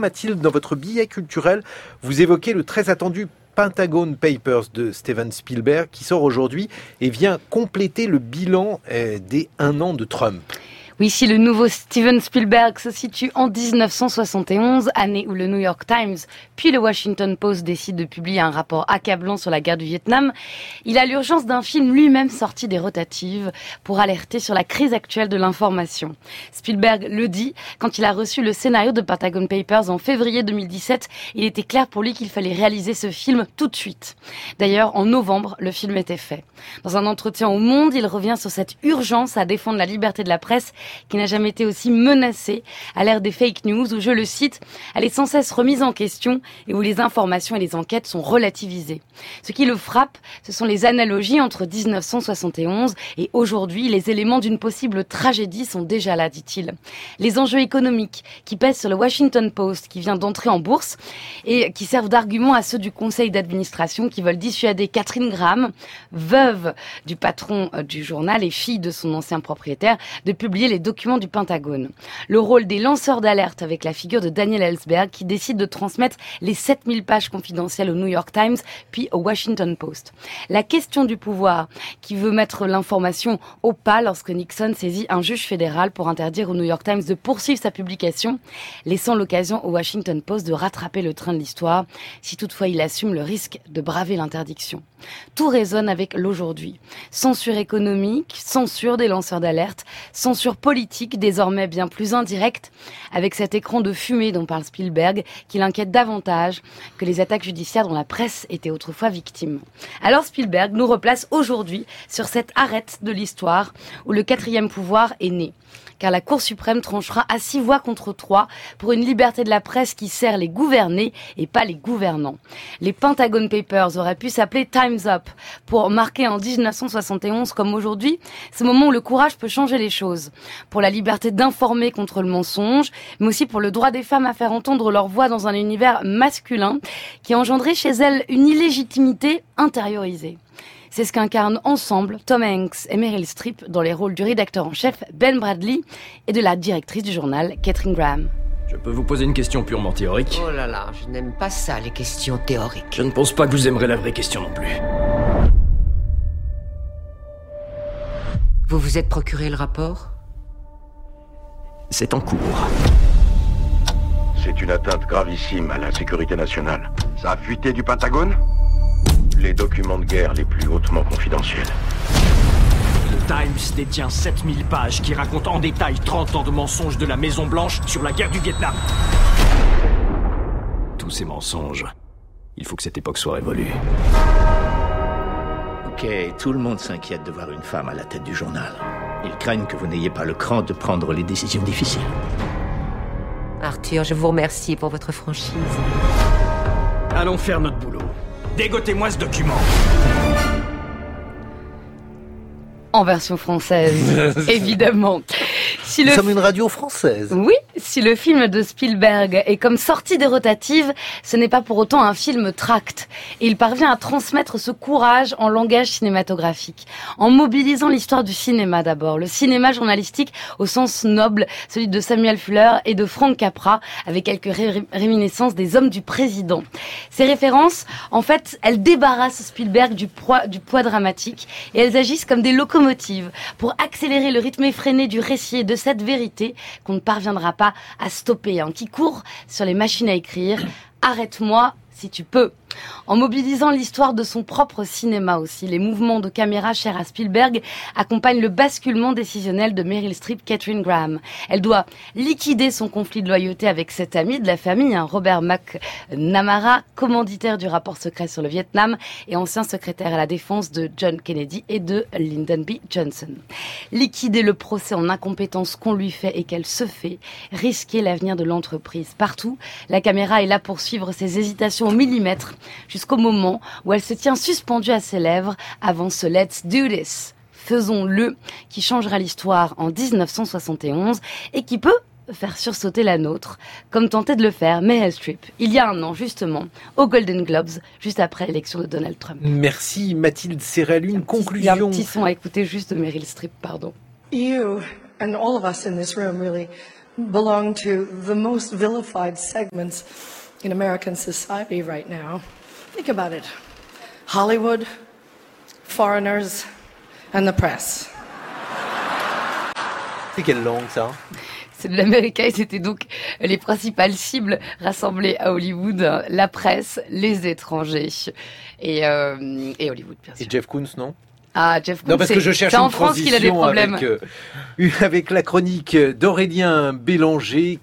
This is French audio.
Mathilde, dans votre billet culturel, vous évoquez le très attendu Pentagon Papers de Steven Spielberg qui sort aujourd'hui et vient compléter le bilan des 1 an de Trump. Oui, si le nouveau Steven Spielberg se situe en 1971, année où le New York Times puis le Washington Post décident de publier un rapport accablant sur la guerre du Vietnam, il a l'urgence d'un film lui-même sorti des rotatives pour alerter sur la crise actuelle de l'information. Spielberg le dit, quand il a reçu le scénario de Pentagon Papers en février 2017, il était clair pour lui qu'il fallait réaliser ce film tout de suite. D'ailleurs, en novembre, le film était fait. Dans un entretien au Monde, il revient sur cette urgence à défendre la liberté de la presse qui n'a jamais été aussi menacée à l'ère des fake news où, je le cite, elle est sans cesse remise en question et où les informations et les enquêtes sont relativisées. Ce qui le frappe, ce sont les analogies entre 1971 et aujourd'hui. Les éléments d'une possible tragédie sont déjà là, dit-il. Les enjeux économiques qui pèsent sur le Washington Post qui vient d'entrer en bourse et qui servent d'argument à ceux du conseil d'administration qui veulent dissuader Catherine Graham, veuve du patron du journal et fille de son ancien propriétaire, de publier les documents du Pentagone. Le rôle des lanceurs d'alerte avec la figure de Daniel Ellsberg qui décide de transmettre les 7000 pages confidentielles au New York Times puis au Washington Post. La question du pouvoir qui veut mettre l'information au pas lorsque Nixon saisit un juge fédéral pour interdire au New York Times de poursuivre sa publication, laissant l'occasion au Washington Post de rattraper le train de l'histoire si toutefois il assume le risque de braver l'interdiction. Tout résonne avec l'aujourd'hui. Censure économique, censure des lanceurs d'alerte, censure politique désormais bien plus indirecte, avec cet écran de fumée dont parle Spielberg, qui l'inquiète davantage que les attaques judiciaires dont la presse était autrefois victime. Alors Spielberg nous replace aujourd'hui sur cette arête de l'histoire où le 4e pouvoir est né. Car la Cour suprême tranchera à 6 voix contre 3 pour une liberté de la presse qui sert les gouvernés et pas les gouvernants. Les Pentagon Papers auraient pu s'appeler Time's Up pour marquer en 1971 comme aujourd'hui ce moment où le courage peut changer les choses. Pour la liberté d'informer contre le mensonge, mais aussi pour le droit des femmes à faire entendre leur voix dans un univers masculin qui a engendré chez elles une illégitimité intériorisée. C'est ce qu'incarnent ensemble Tom Hanks et Meryl Streep dans les rôles du rédacteur en chef Ben Bradley et de la directrice du journal Catherine Graham. Je peux vous poser une question purement théorique? Oh là là, je n'aime pas ça, les questions théoriques. Je ne pense pas que vous aimerez la vraie question non plus. Vous vous êtes procuré le rapport? C'est en cours. C'est une atteinte gravissime à la sécurité nationale. Ça a fuité du Pentagone? Les documents de guerre les plus hautement confidentiels. Le Times détient 7000 pages qui racontent en détail 30 ans de mensonges de la Maison-Blanche sur la guerre du Vietnam. Tous ces mensonges, il faut que cette époque soit révolue. Ok, tout le monde s'inquiète de voir une femme à la tête du journal. Ils craignent que vous n'ayez pas le cran de prendre les décisions difficiles. Arthur, je vous remercie pour votre franchise. Allons faire notre boulot. Dégotez-moi ce document. En version française, évidemment. Nous sommes une radio française. Oui, si le film de Spielberg est comme sorti des rotatives, ce n'est pas pour autant un film tract. Et il parvient à transmettre ce courage en langage cinématographique, en mobilisant l'histoire du cinéma d'abord, le cinéma journalistique au sens noble, celui de Samuel Fuller et de Frank Capra, avec quelques réminiscences des hommes du président. Ces références, en fait, elles débarrassent Spielberg du poids dramatique et elles agissent comme des locomotives pour accélérer le rythme effréné du récit et de cette vérité qu'on ne parviendra pas à stopper, qui court sur les machines à écrire. Arrête-moi si tu peux. En mobilisant l'histoire de son propre cinéma aussi, les mouvements de caméra chers à Spielberg accompagnent le basculement décisionnel de Meryl Streep, Catherine Graham. Elle doit liquider son conflit de loyauté avec cet ami de la famille, Robert McNamara, commanditaire du rapport secret sur le Vietnam et ancien secrétaire à la défense de John Kennedy et de Lyndon B. Johnson. Liquider le procès en incompétence qu'on lui fait et qu'elle se fait, risquer l'avenir de l'entreprise. Partout, la caméra est là pour suivre ses hésitations au millimètre, jusqu'au moment où elle se tient suspendue à ses lèvres avant ce Let's Do This, faisons-le, qui changera l'histoire en 1971 et qui peut faire sursauter la nôtre, comme tentait de le faire Meryl Streep, il y a un an justement, aux Golden Globes, juste après l'élection de Donald Trump. Merci Mathilde Serrel, une conclusion. Il y a un petit son à écouter juste de Meryl Streep, pardon. You and all of us in this room really belong to the most vilified segments in American society right now. Think about it. Hollywood, foreigners, and the press. C'est quelle langue, ça? C'est de l'américain et c'était donc les principales cibles rassemblées à Hollywood, la presse, les étrangers et Hollywood, bien sûr. Et Jeff Koons, non? Ah, Jeff Koons, Non, parce que je cherche c'est en une France qu'il a des transition problèmes. avec la chronique d'Aurélien Bélanger